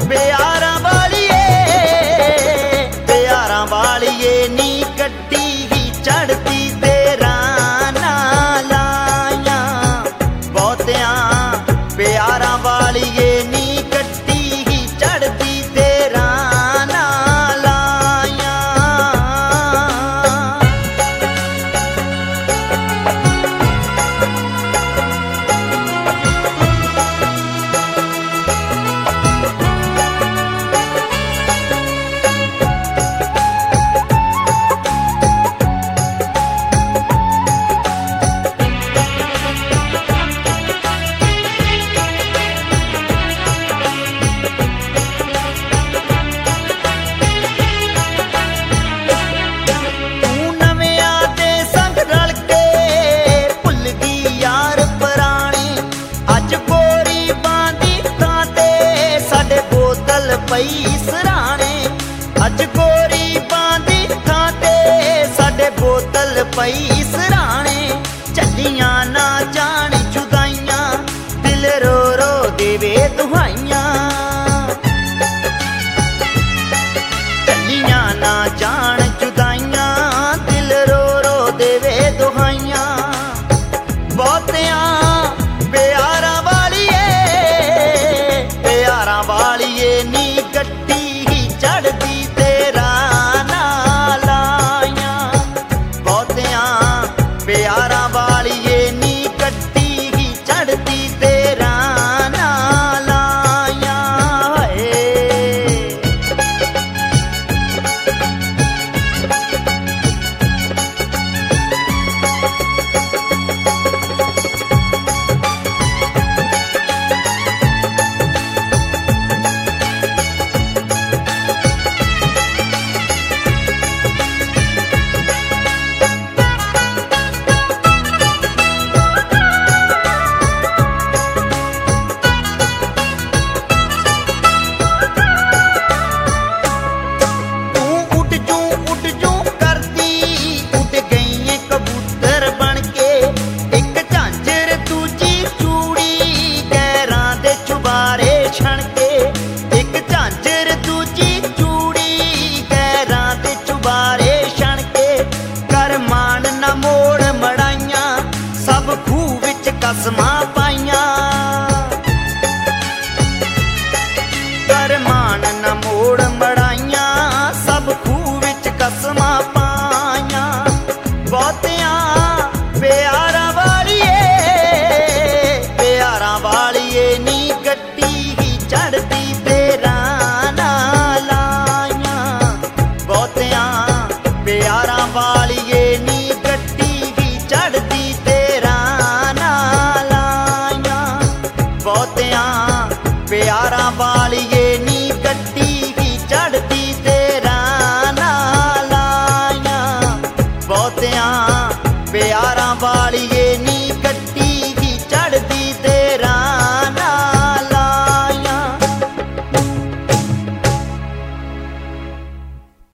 ਪਿਆਰਾਂ ਵਾਲੀਏ, ਪਿਆਰਾਂ ਵਾਲੀਏ ਨੀ ਗੱਡੀ ਹੀ ਚੜਦੀ ਤੇਰਾਂ ਨਾਲ ਲਾਈਆਂ। ਬਹੁਤਿਆਂ ਪਿਆਰਾਂ ਵਾਲੀਏ ਨੀ ਗੱਡੀ ਹੀ ਚੜਦੀ ਤੇਰਾਂ ਨਾਲ ਲਾਈਆਂ। ਪਈ ਸਰਾਣੇ ਅੱਜ ਗੋਰੀ ਬਾਂਦੀ ਥਾਂ ਤੇ ਸਾਡੇ ਬੋਤਲ ਪਈ ਸਰਾਣੇ। ਚੱਲੀਆਂ ਨਾ ਜਾਣ ਜੁਦਾਈਆਂ ਦਿਲ ਰੋ ਰੋ ਦੇਵੇ ਦੁਹਾਈਆਂ। ਚੱਲੀਆਂ ਨਾ ਜਾਣ ਜੁਦਾਈਆਂ ਦਿਲ ਰੋ ਰੋ ਦੇਵੇ ਦੁਹਾਈਆਂ। ਬਹੁਤਿਆਂ ਪਿਆਰਾਂ ਵਾਲੀਏ, ਪਿਆਰਾਂ ਵਾਲੀਏ ਨੀ ਗੱਡੀ ਹੀ ਚੜਦੀ ਤੇਰਾਂ ਨਾਲ ਲਾਈਆਂ। ਬਹੁਤਿਆਂ ਪਿਆਰਾਂ ਵਾਲੀਏ ਨੀ ਗੱਡੀ ਹੀ ਚੜਦੀ ਤੇਰਾਂ ਨਾਲ ਲਾਈਆਂ। ਕਸਮਾਂ ਪਾਈਆਂ ਕਰਮਾਨ ਨਾ ਮੋੜ ਮੜਾਈਆਂ ਸਭ ਖੂਹ ਵਿੱਚ ਕਸਮਾਂ ਪਾਈਆਂ। ਬਹੁਤਿਆਂ ਪਿਆਰਾਂ ਵਾਲੀਏ, ਪਿਆਰਾਂ ਵਾਲੀਏ ਨੀ ਗੱਡੀ ਹੀ ਚੜਦੀ ਤੇਰਾਂ ਨਾਲ ਲਾਈਆਂ। ਬਹੁਤਿਆਂ ਪਿਆਰਾਂ ਵਾਲੀਏ ਨੀ ਗੱਡੀ ਹੀ ਚੜਦੀ ਤੇਰਾਂ ਨਾਲ ਲਾਈਆਂ। ਬਹੁਤਿਆਂ ਪਿਆਰਾਂ ਵਾਲੀਏ ਨੀ ਗੱਡੀ ਹੀ ਚੜਦੀ ਤੇਰਾਂ ਨਾਲ ਲਾਈਆਂ। ਬਹੁਤਿਆਂ ਪਿਆਰਾਂ